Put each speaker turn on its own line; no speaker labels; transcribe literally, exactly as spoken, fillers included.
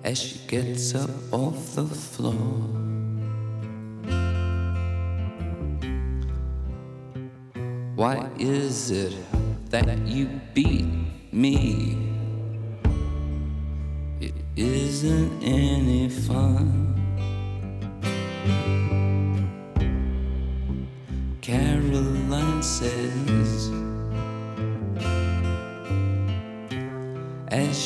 as she gets up off the floor. Why is it that you beat me? It isn't any fun. Caroline says, as